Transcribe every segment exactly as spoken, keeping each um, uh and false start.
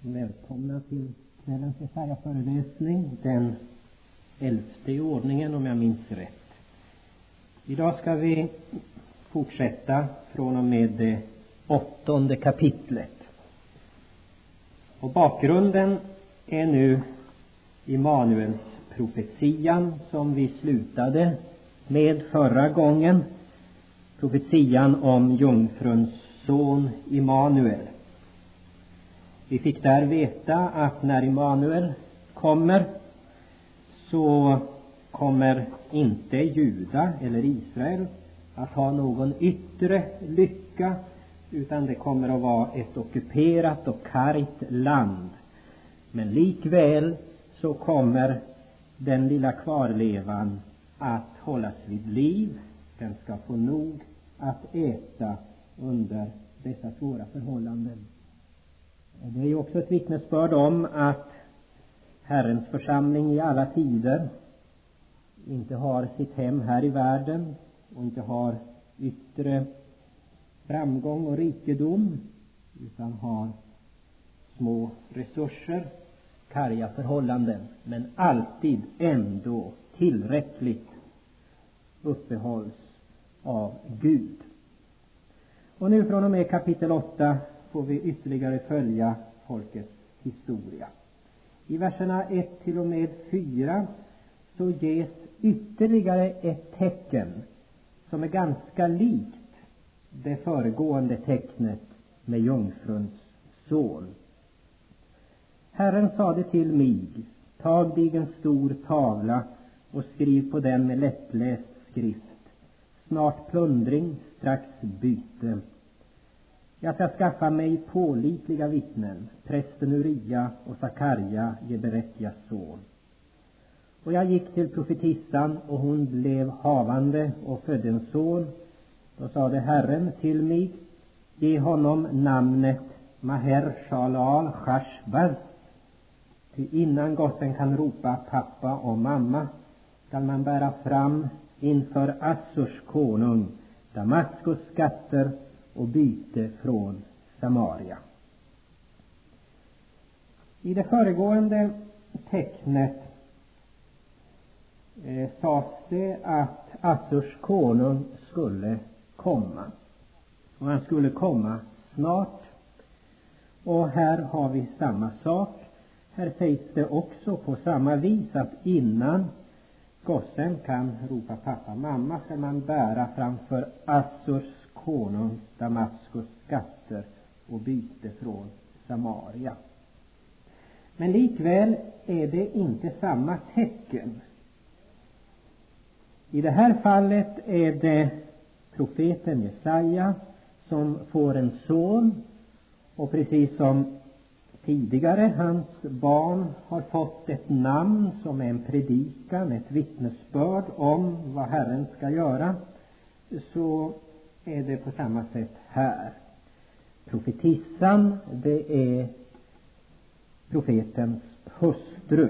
Välkomna till kvällens Jesaja-föreläsning, den elfte i ordningen om jag minns rätt. Idag ska vi fortsätta från och med det åttonde kapitlet. Och bakgrunden är nu Immanuels profetian som vi slutade med förra gången. Profetian om jungfruns son Immanuel. Vi fick där veta att när Immanuel kommer så kommer inte Juda eller Israel att ha någon yttre lycka, utan det kommer att vara ett ockuperat och kargt land. Men likväl så kommer den lilla kvarlevan att hållas vid liv. Den ska få nog att äta under dessa svåra förhållanden. Det är ju också ett vittnesbörd om att Herrens församling i alla tider inte har sitt hem här i världen och inte har yttre framgång och rikedom, utan har små resurser, karga förhållanden, men alltid ändå tillräckligt uppehålls av Gud. Och nu från och med kapitel åtta får vi ytterligare följa folkets historia. I verserna ett till och med fyra så ges ytterligare ett tecken som är ganska likt det föregående tecknet med jungfruns son. Herren sade till mig: tag dig en stor tavla och skriv på den med lättläst skrift: snart plundring, strax byte. Jag ska skaffa mig pålitliga vittnen, prästen Uria och Sakarja, Jeberekias son. Och jag gick till profetissan, och hon blev havande och födde en son. Då sade Herren till mig: ge honom namnet Maher-shalal-Chashbaz. Ty innan gossen kan ropa pappa och mamma skall man bära fram inför Assurs konung Damaskus skatter och byte från Samaria. I det föregående tecknet eh, sades det att Assurs konung skulle komma. Och han skulle komma snart. Och här har vi samma sak. Här sägs det också på samma vis att innan gossen kan ropa pappa mamma ska man bära framför Assurs konung Damaskus skatter och byte från Samaria. Men likväl är det inte samma tecken. I det här fallet är det profeten Jesaja som får en son, och precis som tidigare hans barn har fått ett namn som är en predikan, ett vittnesbörd om vad Herren ska göra, så är det på samma sätt här. Profetissan, det är profetens hustru.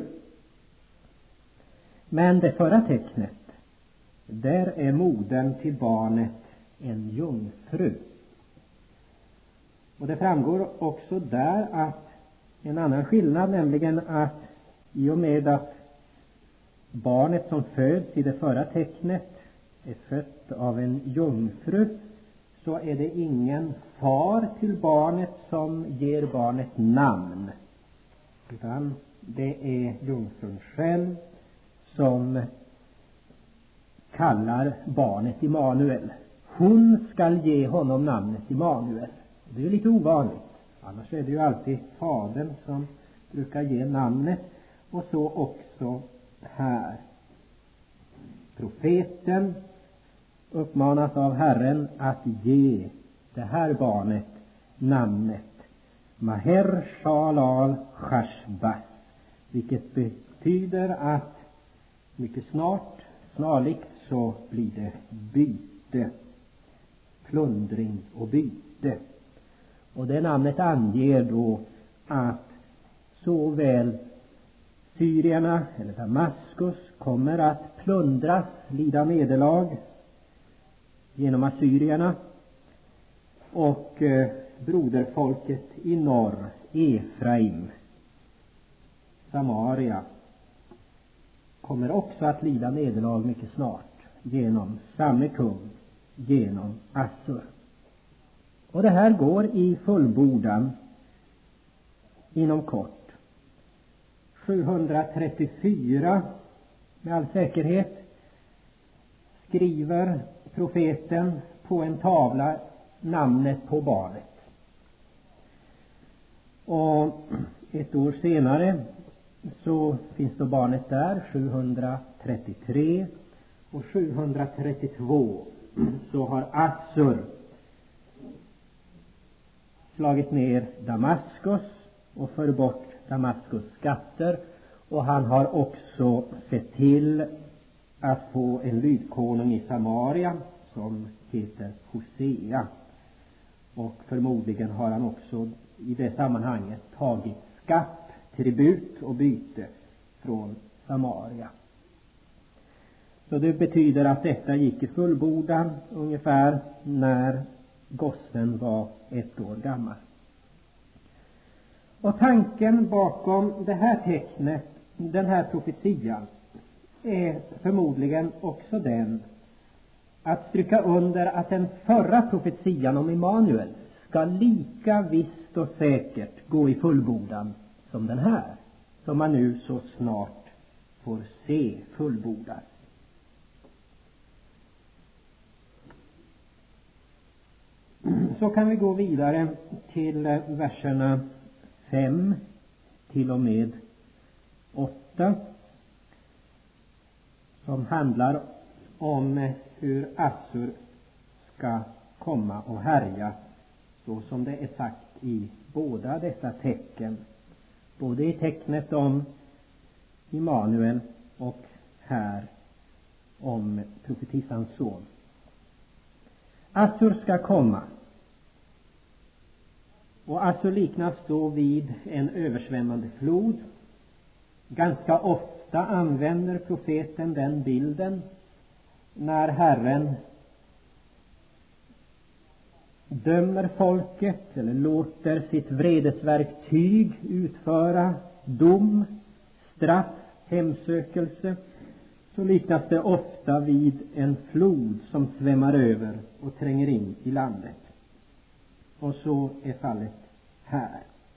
Men det förra tecknet, där är modern till barnet en jungfru. Och det framgår också där att en annan skillnad, nämligen att i och med att barnet som föds i det förra tecknet är fött av en jungfru, så är det ingen far till barnet som ger barnet namn, utan det är jungfrun själv som kallar barnet Immanuel. Hon skall ge honom namnet Immanuel. Det är lite ovanligt. Annars är det ju alltid fadern som brukar ge namnet, och så också här. Profeten uppmanas av Herren att ge det här barnet namnet Maher-shalal-Chashbaz, vilket betyder att mycket snart, snarlikt, så blir det byte, plundring och byte. Och det namnet anger då att såväl syrierna eller Damaskus kommer att plundras, lida nederlag genom assyrierna, och eh, broderfolket i norr Efraim, Samaria, kommer också att lida nederlag mycket snart genom samme kung, genom Assur. Och det här går i fullbordan inom kort. sjuhundratrettiofyra med all säkerhet skriver profeten på en tavla namnet på barnet. Och ett år senare så finns då barnet där, sjuhundratrettiotre, och sjuhundratrettiotvå så har Assur slagit ner Damaskus och för bort Damaskus skatter, och han har också sett till att få en lydkonung i Samaria som heter Hosea, och förmodligen har han också i det sammanhanget tagit skatt, tribut och byte från Samaria. Så det betyder att detta gick i fullbordan ungefär när gossen var ett år gammal. Och tanken bakom det här tecknet, den här profetian, är förmodligen också den att stryka under att den förra profetian om Immanuel ska lika visst och säkert gå i fullbordan som den här, som man nu så snart får se fullbordas. Så kan vi gå vidare till verserna fem till och med åtta, som handlar om hur Assur ska komma och härja, så som det är sagt i båda dessa tecken, både i tecknet om Immanuel och här om profetissans son. Assur ska komma, och Assur liknas då vid en översvämmande flod. Ganska ofta använder profeten den bilden när Herren dömer folket eller låter sitt vredesverktyg utföra dom, straff, hemsökelse. Så liknas det ofta vid en flod som svämmar över och tränger in i landet. Och så är fallet här.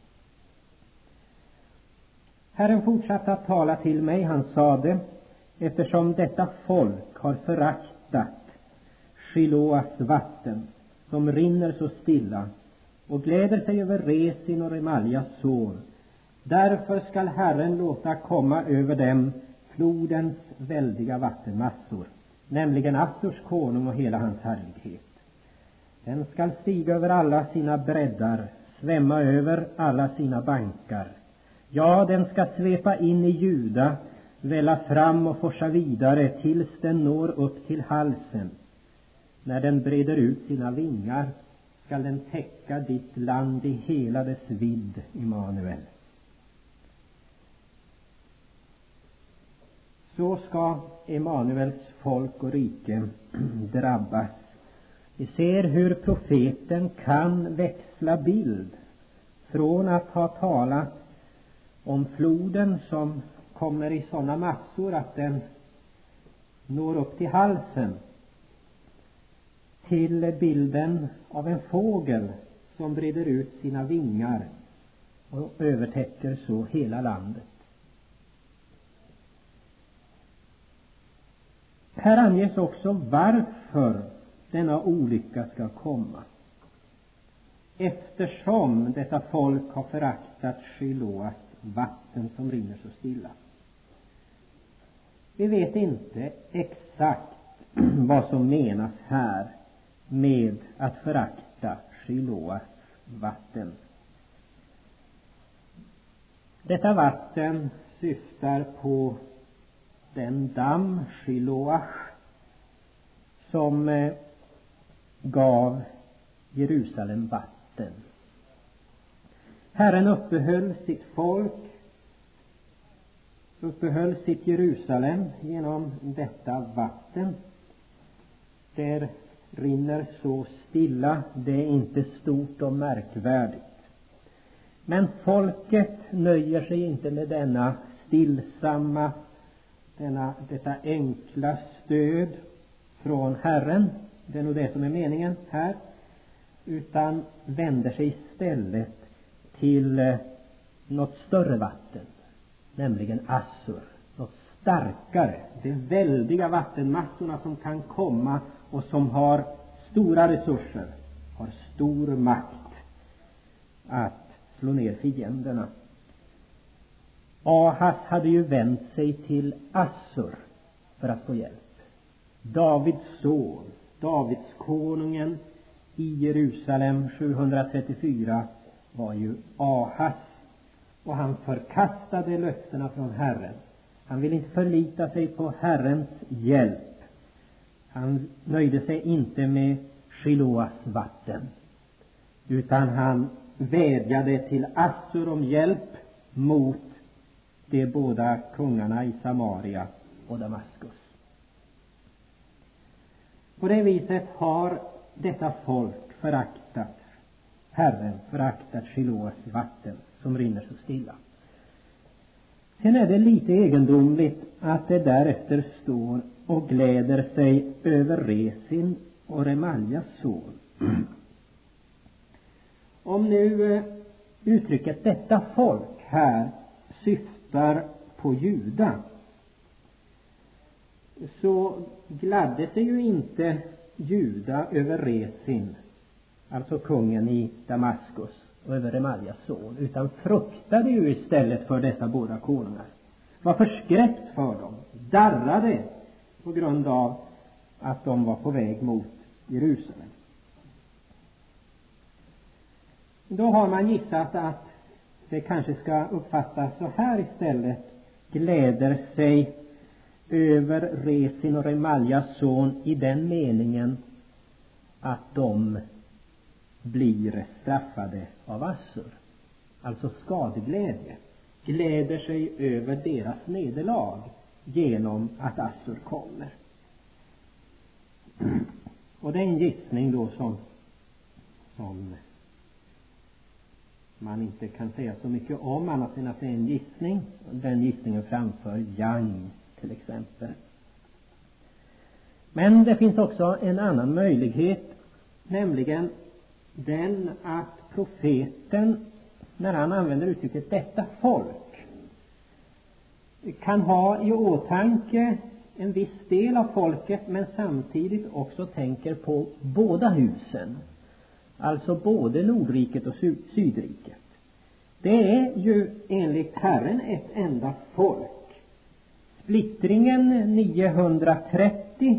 Herren fortsatte att tala till mig. Han sade: eftersom detta folk har föraktat Shiloas vatten, som rinner så stilla, och gläder sig över Resin och Remaljas son, därför skall Herren låta komma över dem flodens väldiga vattenmassor, nämligen Assurs konung och hela hans härlighet. Den skall stiga över alla sina breddar, svämma över alla sina bankar. Ja, den ska svepa in i Juda, välla fram och forsa vidare tills den når upp till halsen. När den breder ut sina vingar skall den täcka ditt land i hela dess vidd, Immanuel. Så ska Immanuels folk och rike drabbas. Vi ser hur profeten kan växla bild från att ha talat om floden som kommer i sådana massor att den når upp till halsen, till bilden av en fågel som breder ut sina vingar och övertäcker så hela landet. Här anges också varför denna olycka ska komma. Eftersom detta folk har föraktat Shiloas vatten som rinner så stilla. Vi vet inte exakt vad som menas här med att förakta Shiloas vatten. Detta vatten syftar på den damm, Shiloah, som eh, gav Jerusalem vatten. Herren uppehöll sitt folk, uppehöll sitt Jerusalem genom detta vatten. Det rinner så stilla, det är inte stort och märkvärdigt. Men folket nöjer sig inte med denna stillsamma, denna, detta enkla stöd från Herren. Det är nog det som är meningen här. Utan vänder sig istället till något större vatten, nämligen Assur. Något starkare. De väldiga vattenmassorna som kan komma och som har stora resurser, har stor makt att slå ner fienderna. Ahas hade ju vänt sig till Assur för att få hjälp. Davids son, Davids konungen i Jerusalem sjuhundratrettiofyra var ju Ahas, och han förkastade löftena från Herren. Han ville inte förlita sig på Herrens hjälp. Han nöjde sig inte med Shiloas vatten, utan han vädjade till Assur om hjälp mot de båda kungarna i Samaria och Damaskus. På det viset har detta folk föraktat Herren, föraktat Shiloas vatten som rinner så stilla. Sen är det lite egendomligt att det därefter står och gläder sig över Resin och Remaljas son. Om nu uttrycket detta folk här syftar på Juda, så gladde sig ju inte Juda över Resin, alltså kungen i Damaskus, och över Remaljas son, utan fruktade ju istället för dessa båda konungar. Var förskräckt för dem, darrade på grund av att de var på väg mot Jerusalem. Då har man gissat att det kanske ska uppfattas så här istället: gläder sig över Resin och Remaljas son i den meningen att de blir straffade av Assur. Alltså skadeglädje. Gläder sig över deras nederlag genom att Assur kommer. Och det är en gissning då som, som man inte kan säga så mycket om, annat än att det är en gissning. Den gissningen framför Young till exempel. Men det finns också en annan möjlighet, nämligen den att profeten, när han använder uttrycket detta folk, kan ha i åtanke en viss del av folket, men samtidigt också tänker på båda husen, alltså både Nordriket och Sydriket. Det är ju enligt Herren ett enda folk. Splittringen niohundratrettio,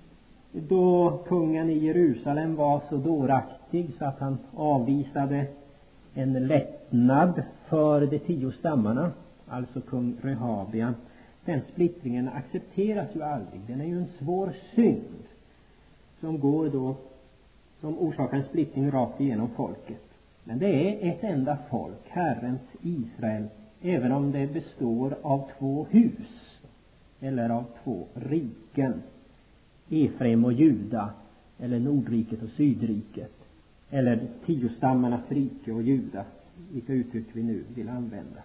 då kungen i Jerusalem var så dåraktig så att han avvisade en lättnad för de tio stammarna, alltså kung Rehabian, den splittringen accepteras ju aldrig. Den är ju en svår synd som går då, som orsakar en splittring rakt igenom folket. Men det är ett enda folk, Herrens Israel, även om det består av två hus eller av två riken, Efraim och Juda, eller Nordriket och Sydriket, eller tio stammarnas rike och Juda, vilka uttryck vi nu vill använda.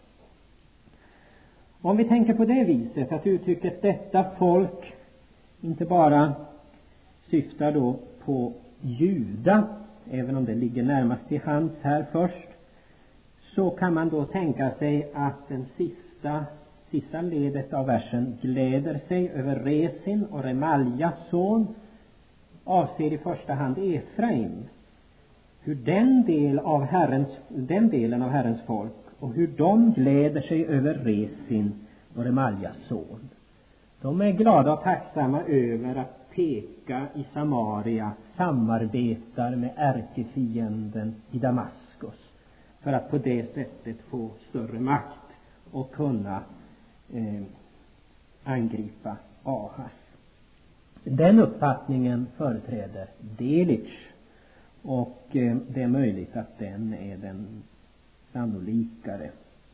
Om vi tänker på det viset att uttrycket detta folk inte bara syftar då på Juda, även om det ligger närmast till hands här först, så kan man då tänka sig att den sista sista ledet av versen, gläder sig över Resin och Remaljas son, avser i första hand Efraim. Hur den, del av Herrens, den delen av Herrens folk och hur de gläder sig över Resin och Remaljas son. De är glada och tacksamma över att peka i Samaria samarbetar med ärkefienden i Damaskus för att på det sättet få större makt och kunna eh, angripa Ahas. Den uppfattningen företräder Delitzsch, och eh, det är möjligt att den är den sannolikare.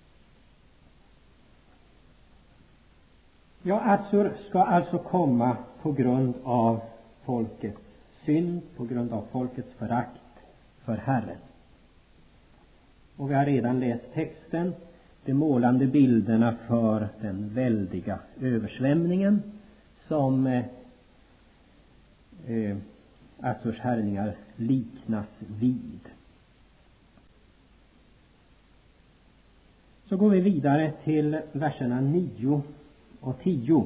Ja, Assur ska alltså komma på grund av folkets synd, på grund av folkets förakt för Herren. och vi har redan läst texten, de målande bilderna för den väldiga översvämningen som eh, eh, Assurs härningar liknas vid. Så går vi vidare till verserna nio och tio.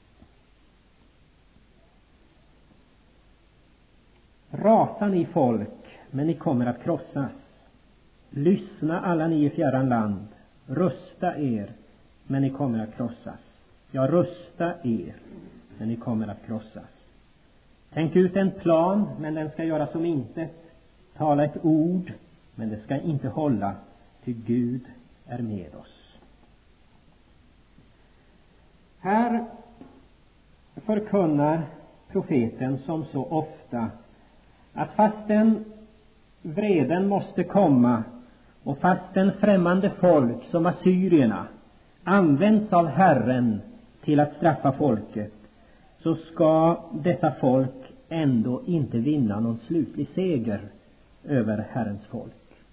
Rasa ni folk, men ni kommer att krossas. Lyssna alla ni i fjärran land. Rusta er, men ni kommer att krossas. Ja, rusta er, men ni kommer att krossas. Tänk ut en plan, men den ska göras som intet. Tala ett ord, men det ska inte hålla, ty Gud är med oss. Här förkunnar profeten som så ofta att fastän vreden måste komma och fastän främmande folk som assyrierna används av Herren till att straffa folket, så ska dessa folk ändå inte vinna någon slutlig seger över Herrens folk.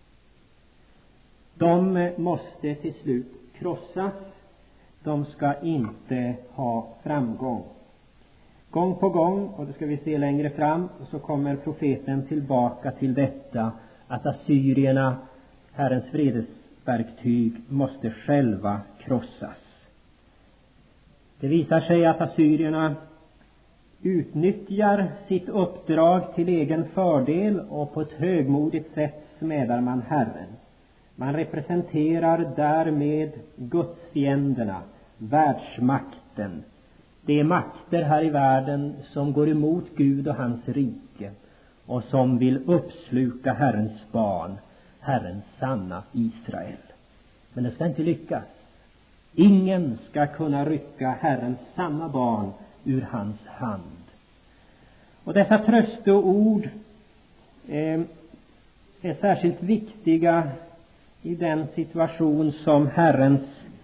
De måste till slut krossas. De ska inte ha framgång. Gång på gång, och det ska vi se längre fram, så kommer profeten tillbaka till detta att assyrierna, Herrens vredesverktyg, måste själva krossas. Det visar sig att assyrierna utnyttjar sitt uppdrag till egen fördel, och på ett högmodigt sätt smädar man Herren. Man representerar därmed gudsfienderna, världsmakten, de makter här i världen som går emot Gud och hans rike och som vill uppsluka Herrens barn, Herrens sanna Israel. Men det ska inte lyckas. Ingen ska kunna rycka Herrens sanna barn ur hans hand. Och dessa trösteord eh, är särskilt viktiga i den situation som Herrens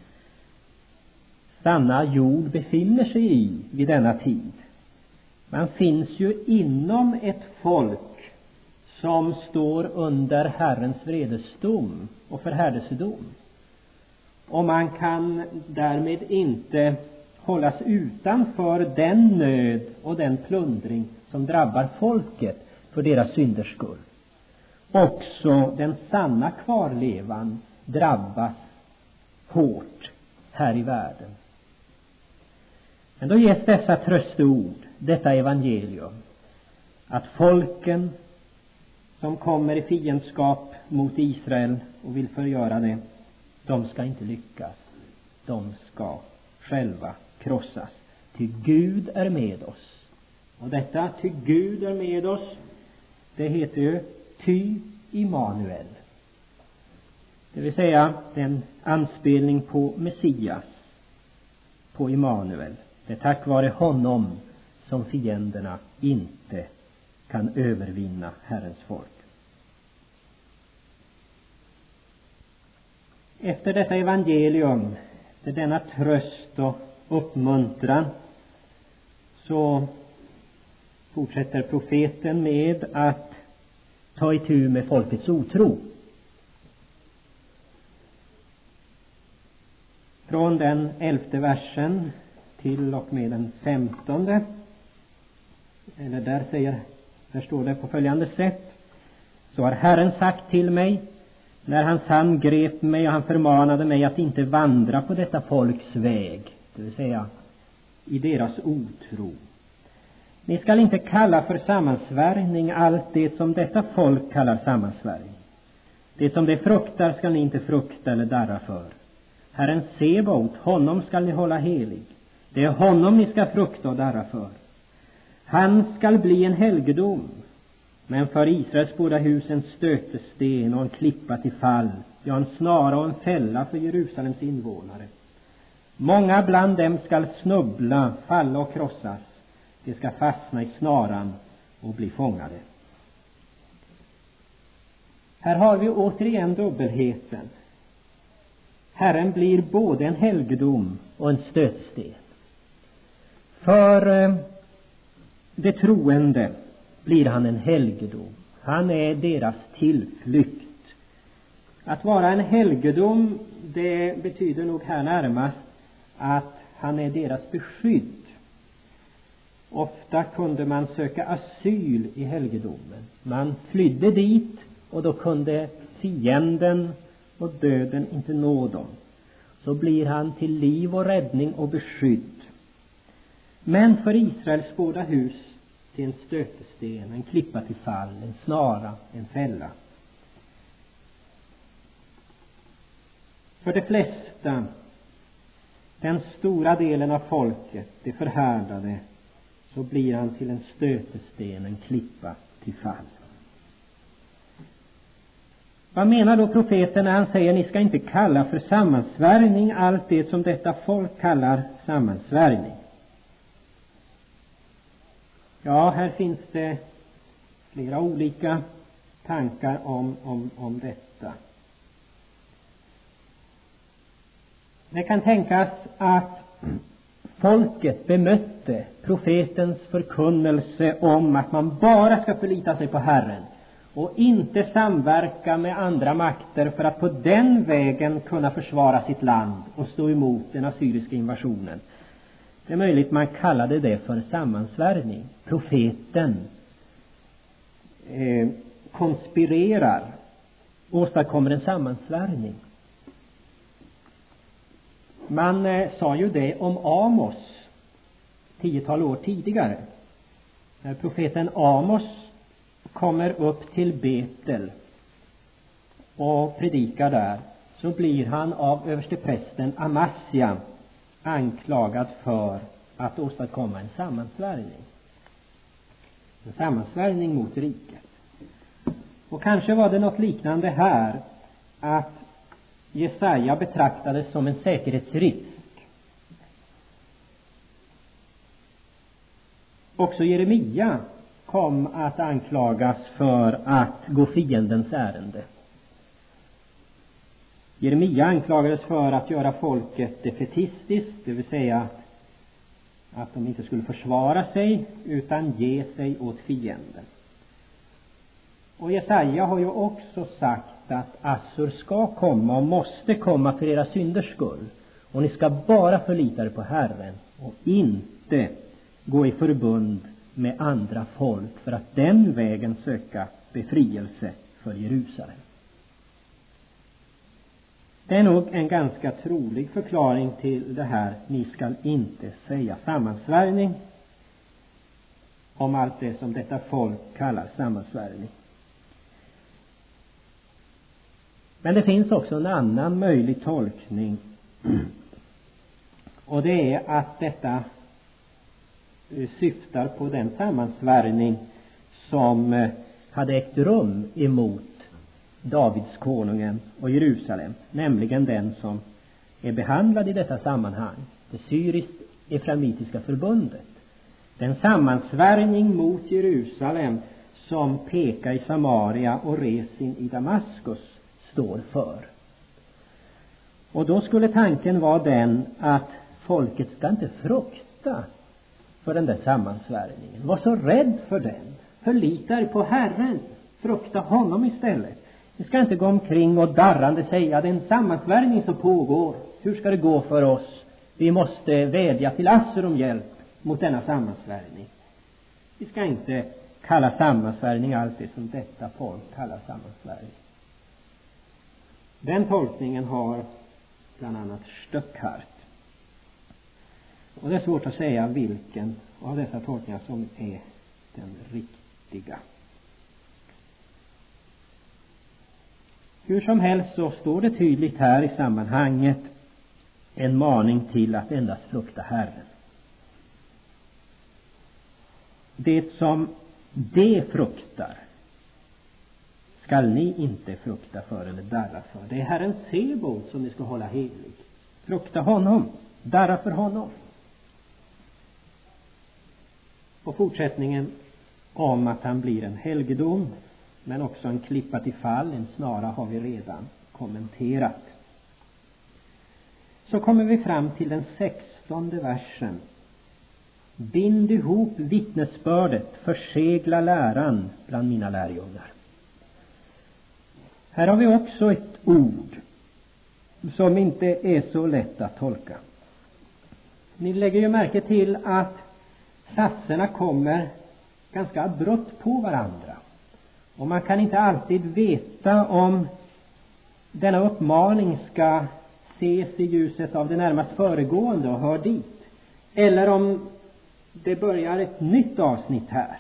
sanna jord befinner sig i vid denna tid. Man finns ju inom ett folk som står under Herrens vredesdom och förhärdelsedom. Och man kan därmed inte hållas utanför den nöd och den plundring som drabbar folket för deras synders skull. Också den sanna kvarlevan drabbas hårt här i världen. Men då ges dessa trösteord, detta evangelium, att folken som kommer i fiendskap mot Israel och vill förgöra det, de ska inte lyckas. De ska själva krossas. Ty Gud är med oss. Och detta, ty Gud är med oss, det heter ju ty Immanuel. Det vill säga en anspelning på Messias, på Immanuel. Det är tack vare honom som fienderna inte kan övervinna Herrens folk. Efter detta evangelium, efter denna tröst och uppmuntran, så fortsätter profeten med att ta itu med folkets otro. Från den elfte versen till och med den femtonde, eller där säger, där står det på följande sätt: så har Herren sagt till mig, när hans hand grep mig och han förmanade mig att inte vandra på detta folks väg, det vill säga i deras otro. Ni skall inte kalla för sammansvärjning allt det som detta folk kallar sammansvärjning. Det som de fruktar skall ni inte frukta eller darra för. Herren Sebaot, honom skall ni hålla helig. Det är honom ni ska frukta och darra för. Han skall bli en helgedom, men för Israels båda hus en stötesten och en klippa till fall, ja, en snara och en fälla för Jerusalems invånare. Många bland dem skall snubbla, falla och krossas. De ska fastna i snaran och bli fångade. Här har vi återigen dubbelheten. Herren blir både en helgedom och en stötsten. För det troende blir han en helgedom. Han är deras tillflykt. Att vara en helgedom, det betyder nog här närmast att han är deras beskydd. Ofta kunde man söka asyl i helgedomen. Man flydde dit och då kunde fienden och döden inte nå dem. Så blir han till liv och räddning och beskydd. Men för Israels båda hus till en stötesten, en klippa till fall, en snara, en fälla. För de flesta, den stora delen av folket, det förhärdade, så blir han till en stötesten, en klippa till fall. Vad menar då profeten när han säger ni ska inte kalla för sammansvärjning allt det som detta folk kallar sammansvärjning? Ja, här finns det flera olika tankar om, om, om detta. Det kan tänkas att folket bemötte profetens förkunnelse om att man bara ska förlita sig på Herren och inte samverka med andra makter för att på den vägen kunna försvara sitt land och stå emot den assyriska invasionen. Det är möjligt man kallade det för sammansvärjning. Profeten eh, konspirerar, åstadkommer en sammansvärjning. Man eh, sa ju det om Amos tiotal år tidigare. När profeten Amos kommer upp till Betel och predikar där, så blir han av översteprästen Amasja anklagad för att åstadkomma en sammansvärjning. En sammansvärjning mot riket. Och kanske var det något liknande här, att Jesaja betraktades som en säkerhetsrisk. Också Jeremia kom att anklagas för att gå fiendens ärende. Jeremia anklagades för att göra folket defetistiskt, det vill säga att de inte skulle försvara sig utan ge sig åt fienden. Och Jesaja har ju också sagt att Assur ska komma och måste komma för era synders skull. Och ni ska bara förlita er på Herren och inte gå i förbund med andra folk för att den vägen söka befrielse för Jerusalem. Det är nog en ganska trolig förklaring till det här. Ni ska inte säga sammansvärjning om allt det som detta folk kallar sammansvärjning. Men det finns också en annan möjlig tolkning. Och det är att detta syftar på den sammansvärjning som hade ägt rum emot Davids konungen och Jerusalem, nämligen den som är behandlad i detta sammanhang, det syriskt-efraimitiska förbundet. Den sammansvärjning mot Jerusalem som Peka i Samaria och Resin i Damaskus står för. Och då skulle tanken vara den att folket ska inte frukta för den där sammansvärjningen. Var så rädd för den. Förlita er på Herren. Frukta honom istället. Vi ska inte gå omkring och darrande säga det är en sammansvärjning som pågår. Hur ska det gå för oss? Vi måste vädja till Assur om hjälp mot denna sammansvärjning. Vi ska inte kalla sammansvärjning allt det som detta folk kallar sammansvärjning. Den tolkningen har bland annat Stöckhart. Och det är svårt att säga vilken av dessa tolkningar som är den riktiga. Hur som helst så står det tydligt här i sammanhanget en maning till att endast frukta Herren. Det som de fruktar skall ni inte frukta för eller darra för. Det är Herren Sebot som ni ska hålla helig. Frukta honom, darra för honom. Och fortsättningen om att han blir en helgedom, men också en klippa till fall, en snara, har vi redan kommenterat. Så kommer vi fram till den sextonde versen. Bind ihop vittnesbördet, försegla läran bland mina lärjungar. Här har vi också ett ord som inte är så lätt att tolka. Ni lägger ju märke till att satserna kommer ganska abrupt på varandra. Och man kan inte alltid veta om denna uppmaning ska ses i ljuset av det närmast föregående och hör dit, eller om det börjar ett nytt avsnitt här.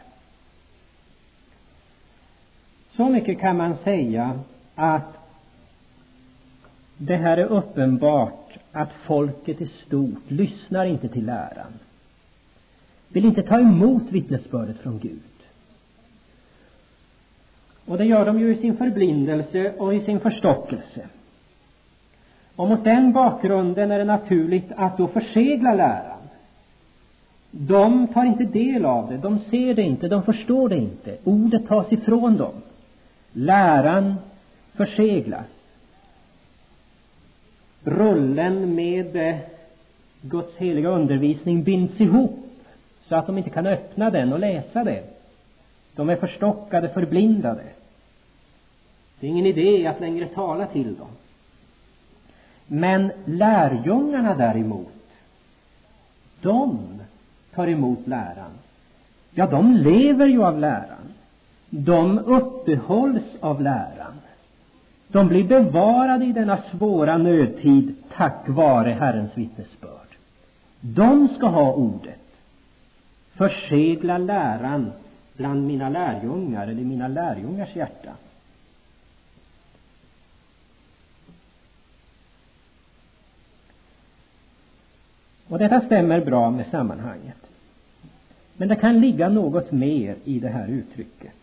Så mycket kan man säga att det här är uppenbart att folket i stort lyssnar inte till läran. Vill inte ta emot vittnesbördet från Gud. Och det gör de ju i sin förblindelse och i sin förstockelse. Och mot den bakgrunden är det naturligt att då försegla läran. De tar inte del av det, de ser det inte, de förstår det inte. Ordet tas ifrån dem. Läran förseglas. Rullen med Guds heliga undervisning binds ihop så att de inte kan öppna den och läsa det. De är förstockade, förblindade. Det är ingen idé att längre tala till dem. Men lärjungarna däremot, de tar emot läran. Ja, de lever ju av läran. De uppehålls av läran. De blir bevarade i denna svåra nödtid tack vare Herrens vittnesbörd. De ska ha ordet. Försegla läran bland mina lärjungar eller mina lärjungars hjärta. Och detta stämmer bra med sammanhanget. Men det kan ligga något mer i det här uttrycket.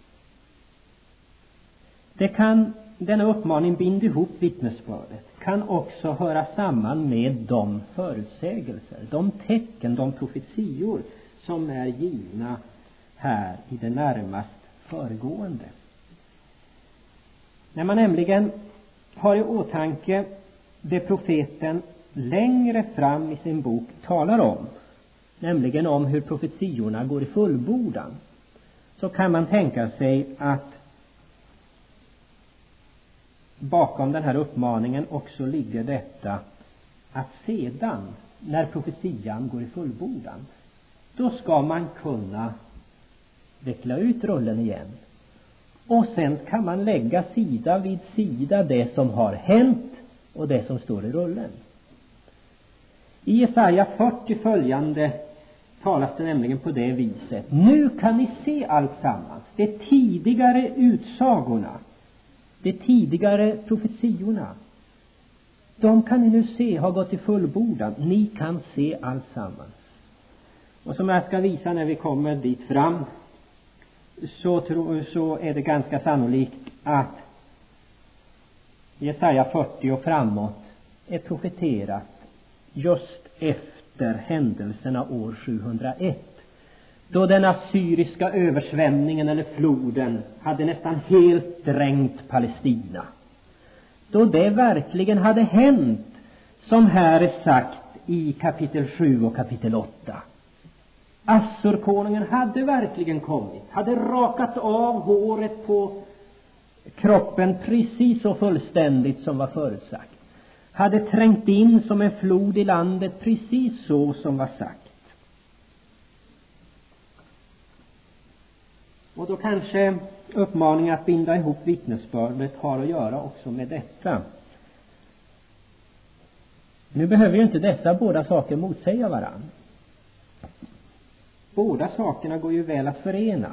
Det kan, denna uppmaning bind ihop vittnesbördet, kan också höra samman med de förutsägelser, de tecken, de profetior som är givna här i det närmast föregående. När man nämligen har i åtanke det profeten längre fram i sin bok talar om, nämligen om hur profetiorna går i fullbordan, så kan man tänka sig att bakom den här uppmaningen också ligger detta att sedan, när profetian går i fullbordan, då ska man kunna veckla ut rullen igen. Och sen kan man lägga sida vid sida det som har hänt och det som står i rullen. I Jesaja fyrtio följande talas det nämligen på det viset: nu kan ni se allt sammans. De tidigare utsagorna, de tidigare profetiorna, de kan ni nu se har gått i fullbordan. Ni kan se allt sammans. Och som jag ska visa när vi kommer dit fram, så, tro, så är det ganska sannolikt att Jesaja fyrtio och framåt är profeterat just efter händelserna år sjuhundraett, då den assyriska översvämningen eller floden hade nästan helt dränkt Palestina. Då det verkligen hade hänt som här är sagt i kapitel sju och kapitel åtta. Assurkonungen hade verkligen kommit, hade rakat av håret på kroppen precis så fullständigt som var förutsagt. Hade trängt in som en flod i landet precis så som var sagt. Och då kanske uppmaningen att binda ihop vittnesbördet har att göra också med detta. Nu behöver ju inte dessa båda saker motsäga varann. Båda sakerna går ju väl att förena.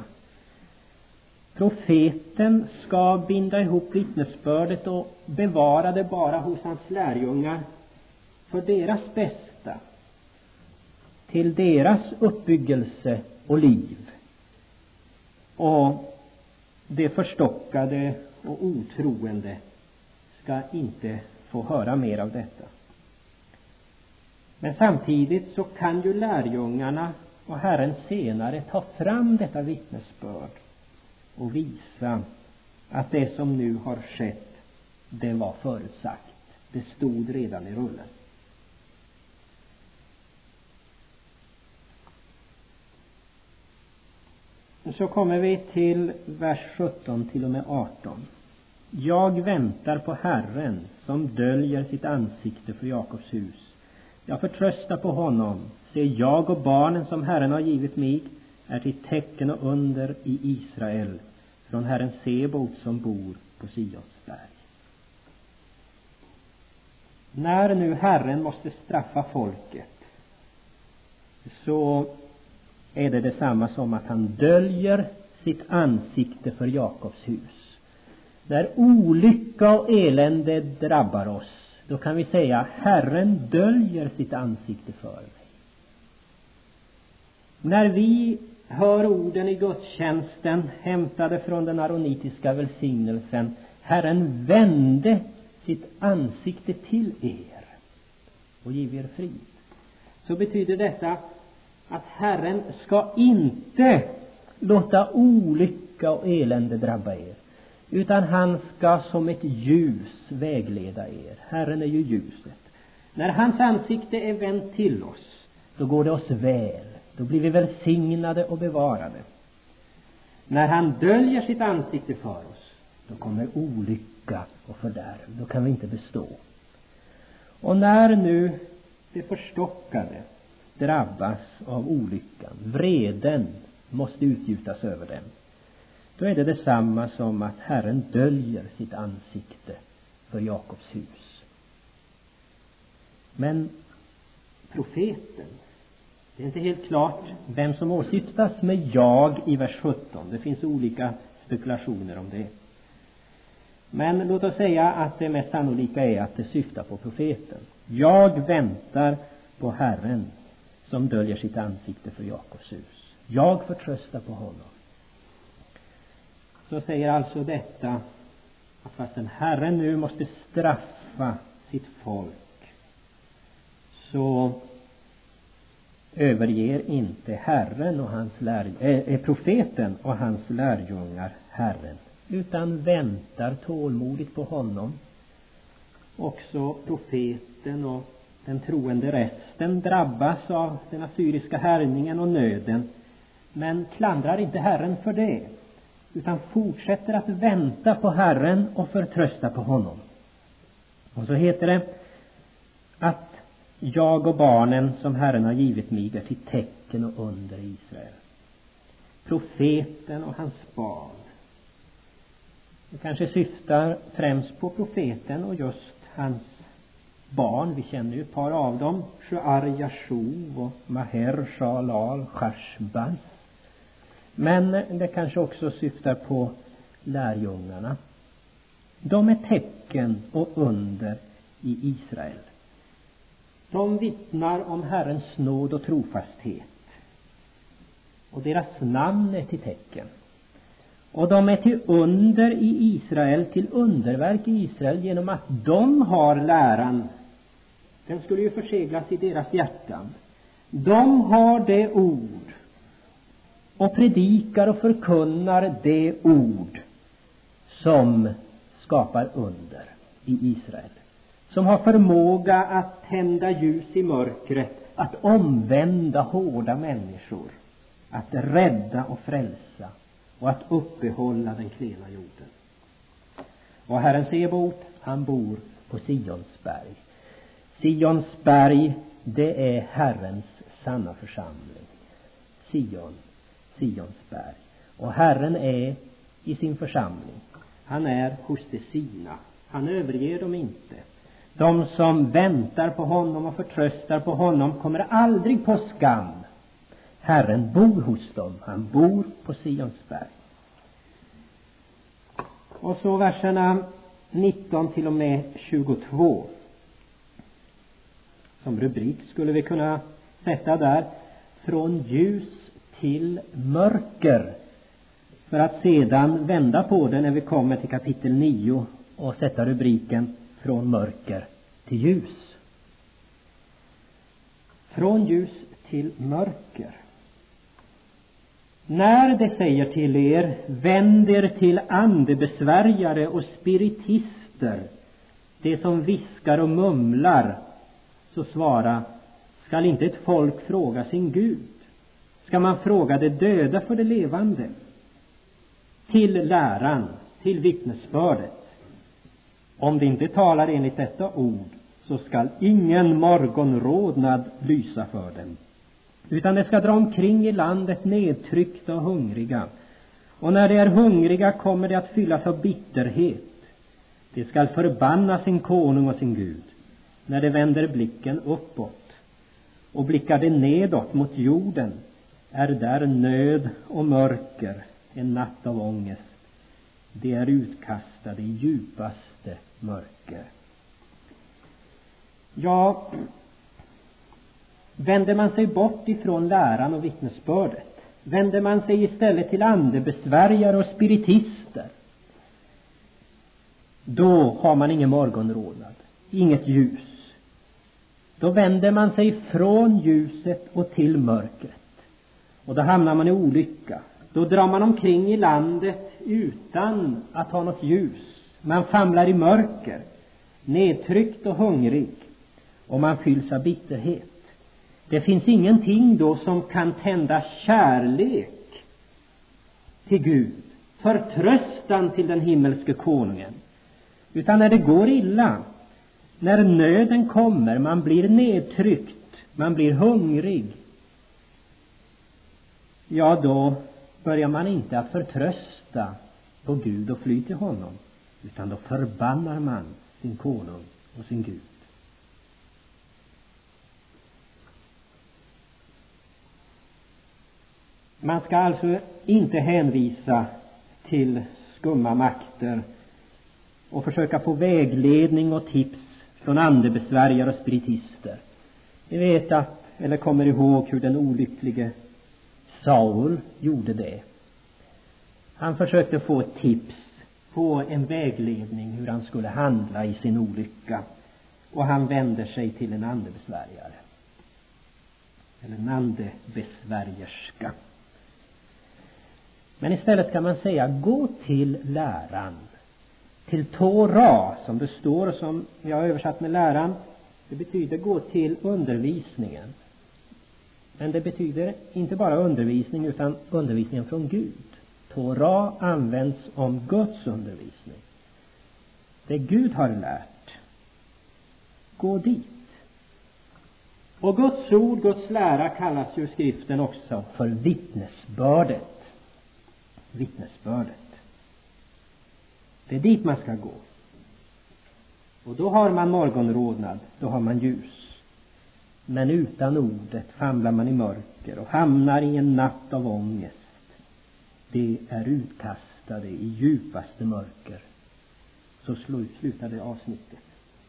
Profeten ska binda ihop vittnesbördet och bevara det bara hos hans lärjungar för deras bästa, till deras uppbyggelse och liv. Och det förstockade och otroende ska inte få höra mer av detta. Men samtidigt så kan ju lärjungarna och Herren senare ta fram detta vittnesbörd och visa att det som nu har skett, det var förutsagt. Det stod redan i rullen. Så kommer vi till vers sjutton till och med arton. Jag väntar på Herren som döljer sitt ansikte för Jakobs hus. Jag förtröstar på honom. Se, jag och barnen som Herren har givit mig är till tecken och under i Israel från Herren Sebot som bor på Sions berg. När nu Herren måste straffa folket, så är det detsamma som att han döljer sitt ansikte för Jakobs hus. När olycka och elände drabbar oss, då kan vi säga: Herren döljer sitt ansikte för mig. När vi hör orden i gudstjänsten hämtade från den aronitiska välsignelsen: Herren vände sitt ansikte till er och giv er frid, så betyder detta att Herren ska inte låta olycka och elände drabba er, utan han ska som ett ljus vägleda er. Herren är ju ljuset. När hans ansikte är vänt till oss, då går det oss väl. Då blir vi välsignade och bevarade. När han döljer sitt ansikte för oss, då kommer olycka och fördärv. Då kan vi inte bestå. Och när nu det förstockade drabbas av olyckan, vreden måste utgjutas över dem, då är det detsamma som att Herren döljer sitt ansikte för Jakobs hus. Men profeten, det är inte helt klart vem som åsyftas med jag i vers sjutton. Det finns olika spekulationer om det. Men låt oss säga att det mest sannolika är att det syftar på profeten. Jag väntar på Herren som döljer sitt ansikte för Jakobs hus. Jag förtröstar på honom. Så säger alltså detta att fastän Herren nu måste straffa sitt folk, så överger inte Herren och hans lär, äh, profeten och hans lärjungar Herren, utan väntar tålmodigt på honom. Också profeten och den troende resten drabbas av den assyriska härjningen och nöden, men klandrar inte Herren för det, utan fortsätter att vänta på Herren och förtrösta på honom. Och så heter det att jag och barnen som Herren har givit mig är till tecken och under i Israel. Profeten och hans barn. Det kanske syftar främst på profeten och just hans barn. Vi känner ju ett par av dem. Shuar Yashub och Maher Shalal Chashbaz. Men det kanske också syftar på lärjungarna. De är tecken och under i Israel. De vittnar om Herrens nåd och trofasthet. Och deras namn är till tecken. Och de är till under i Israel, till underverk i Israel, genom att de har läran. Den skulle ju förseglas i deras hjärtan. De har det ord och predikar och förkunnar det ord som skapar under i Israel. Som har förmåga att tända ljus i mörkret, att omvända hårda människor, att rädda och frälsa och att uppehålla den klena jorden. Och Herren Sebot, han bor på Sions berg. Sions berg, det är Herrens sanna församling. Sion, Sions berg. Och Herren är i sin församling. Han är hos de sina. Han överger dem inte. De som väntar på honom och förtröstar på honom kommer aldrig på skam. Herren bor hos dem. Han bor på Sions berg. Och så verserna nitton till och med tjugotvå. Som rubrik skulle vi kunna sätta där: från ljus till mörker. För att sedan vända på det när vi kommer till kapitel nio och sätta rubriken från mörker till ljus. Från ljus till mörker. När det säger till er: vänd er till andebesvärjare och spiritister, det som viskar och mumlar, så svara: skall inte ett folk fråga sin Gud? Ska man fråga det döda för det levande? Till läran, till vittnesbördet, Om det inte talar enligt detta ord, så skall ingen morgonrodnad lysa för dem, utan det ska dra omkring i landet nedtryckta och hungriga. Och när de är hungriga kommer de att fyllas av bitterhet. De skall förbanna sin konung och sin Gud. När de vänder blicken uppåt och blickar de nedåt mot jorden, är där nöd och mörker, en natt av ångest. De är utkastade i djupaste mörker. Ja, vänder man sig bort ifrån läran och vittnesbördet, vänder man sig istället till andebesvärjare och spiritister, då har man ingen morgonrodnad, inget ljus. Då vänder man sig från ljuset och till mörkret. Och då hamnar man i olycka. Då drar man omkring i landet utan att ha något ljus. Man famlar i mörker, nedtryckt och hungrig. Och man fylls av bitterhet. Det finns ingenting då som kan tända kärlek till Gud, förtröstan till den himmelske konungen. Utan när det går illa, när nöden kommer, man blir nedtryckt, man blir hungrig, ja, då börjar man inte att förtrösta på Gud och fly till honom, utan då förbannar man sin konung och sin Gud. Man ska alltså inte hänvisa till skumma makter och försöka få vägledning och tips från andebesvärjare och spiritister. Vi vet att, eller kommer ihåg hur den olycklige Saul gjorde det. Han försökte få ett tips, få en vägledning hur han skulle handla i sin olycka. Och han vänder sig till en andebesvärjare. Eller en andebesvärjerska. Men istället kan man säga, gå till läran. Till Torah, som det står, som jag har översatt med läran. Det betyder gå till undervisningen. Men det betyder inte bara undervisning, utan undervisningen från Gud. Torah används om Guds undervisning. Det Gud har lärt. Gå dit. Och Guds ord, Guds lära kallas ju skriften också för vittnesbördet. Vittnesbördet. Det är dit man ska gå. Och då har man morgonrodnad, då har man ljus. Men utan ordet famlar man i mörker och hamnar i en natt av ångest. De är utkastade i djupaste mörker. Så slutar det avsnittet.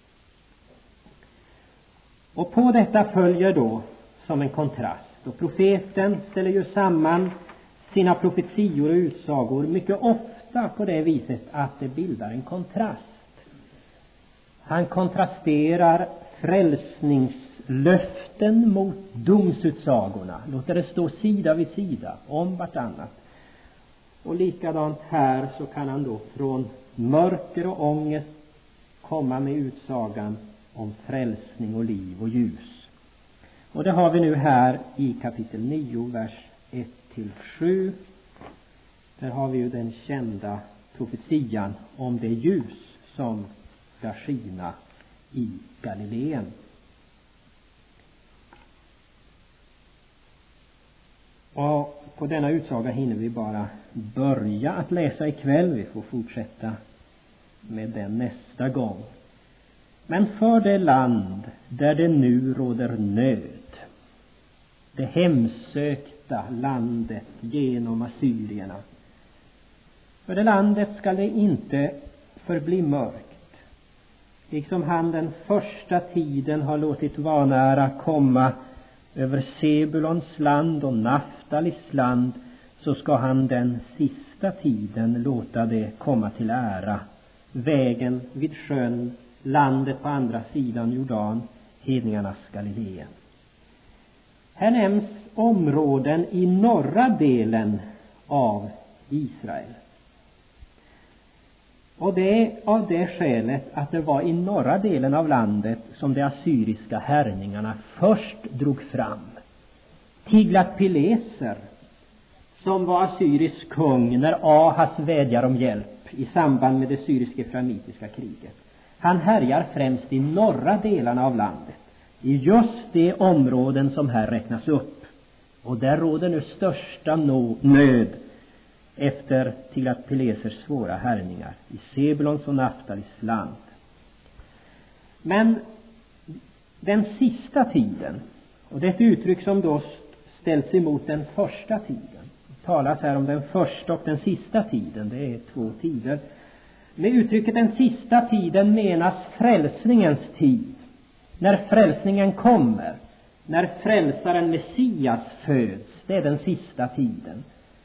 Och på detta följer då som en kontrast. Och profeten ställer ju samman sina profetior och utsagor mycket ofta på det viset att det bildar en kontrast. Han kontrasterar frälsningslöften mot domsutsagorna. Låter det stå sida vid sida om vartannat. Och likadant här så kan han då från mörker och ångest komma med utsagan om frälsning och liv och ljus. Och det har vi nu här i kapitel nio, vers ett till sju. Där har vi ju den kända profetian om det ljus som ska skina i Galileen. Och på denna utsaga hinner vi bara börja att läsa ikväll. Vi får fortsätta med den nästa gång. Men för det land där det nu råder nöd, det hemsökta landet genom assyrierna, för det landet ska det inte förbli mörkt. Liksom han den första tiden har låtit vanära komma över Sebulons land och Naftalis land, så ska han den sista tiden låta det komma till ära. Vägen vid sjön, landet på andra sidan Jordan, hedningarnas Galileen. Här nämns områden i norra delen av Israel. Och det är av det skälet att det var i norra delen av landet som de assyriska härningarna först drog fram. Tiglat-Pileser, som var assyrisk kung när Ahas vädjar om hjälp i samband med det syrisk-efraimitiska kriget. Han härjar främst i norra delarna av landet, i just de områden som här räknas upp. Och där råder nu största nöd efter Tiglat-Pilesers svåra härningar i Sebulons och Naftalis land. Men den sista tiden, och det är ett uttryck som då ställs emot den första tiden. Det talas här om den första och den sista tiden, det är två tider. Med uttrycket den sista tiden menas frälsningens tid. När frälsningen kommer, när frälsaren Messias föds, det är den sista tiden.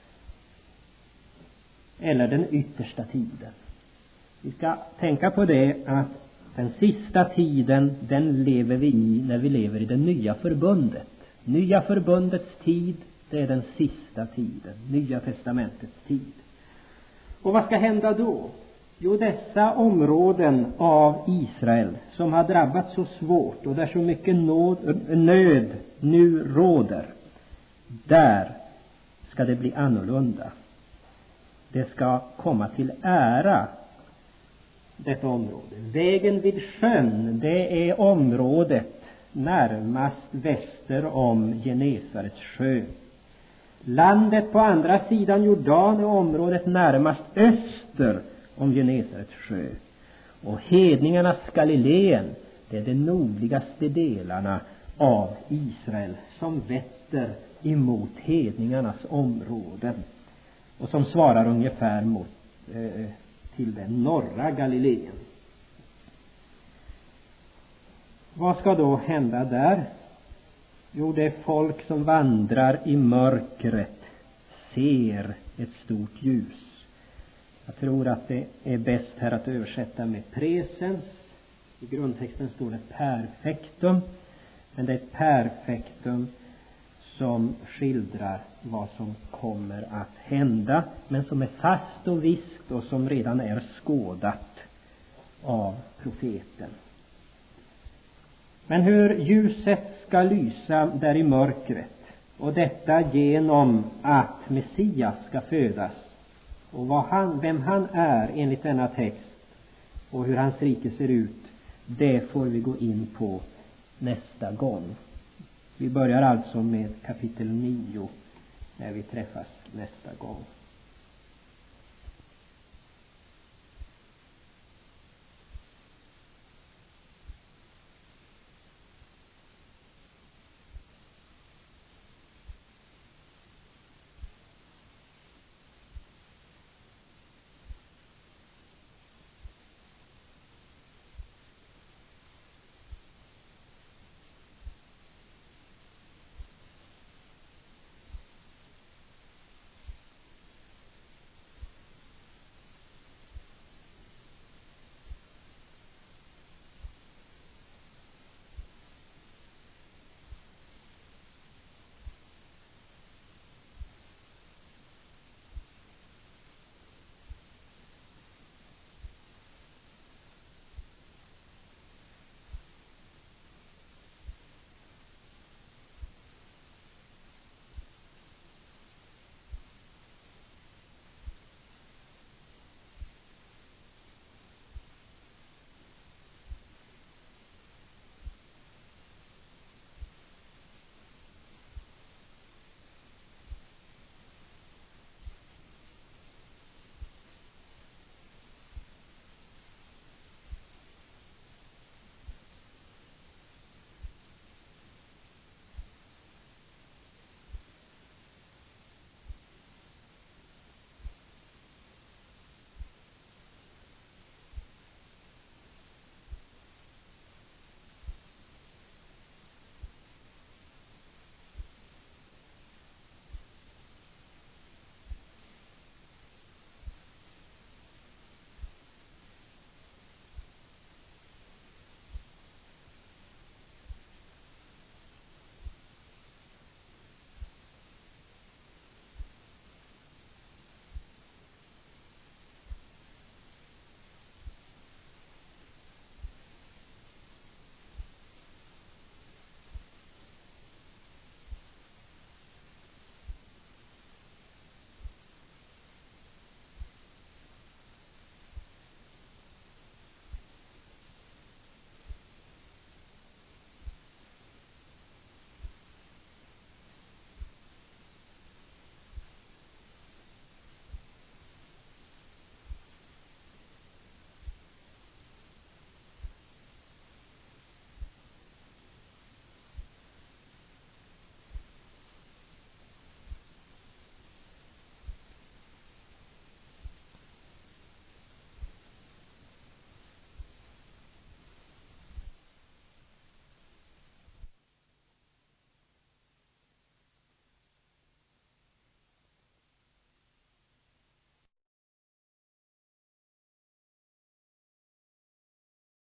Eller den yttersta tiden. Vi ska tänka på det att den sista tiden, den lever vi i när vi lever i det nya förbundet. Nya förbundets tid, det är den sista tiden. Nya testamentets tid. Och vad ska hända då? Jo, dessa områden av Israel som har drabbats så svårt och där så mycket nåd, nöd nu råder, där ska det bli annorlunda. Det ska komma till ära, detta område. Vägen vid sjön, det är området närmast väster om Genesarets sjö. Landet på andra sidan Jordan är området närmast öster om Genesarets sjö. Och hedningarnas Galileen, det är de nordligaste delarna av Israel som vetter emot hedningarnas områden och som svarar ungefär mot eh, till den norra Galileen. Vad ska då hända där? Jo, det är folk som vandrar i mörkret ser ett stort ljus. Jag tror att det är bäst här att översätta med presens. I grundtexten står det perfektum, men det är ett perfektum som skildrar vad som kommer att hända, men som är fast och visst och som redan är skådat av profeten. Men hur ljuset ska lysa där i mörkret, och detta genom att Messias ska födas, och vad han, vem han är enligt denna text och hur hans rike ser ut, det får vi gå in på nästa gång. Vi börjar alltså med kapitel nio när vi träffas nästa gång.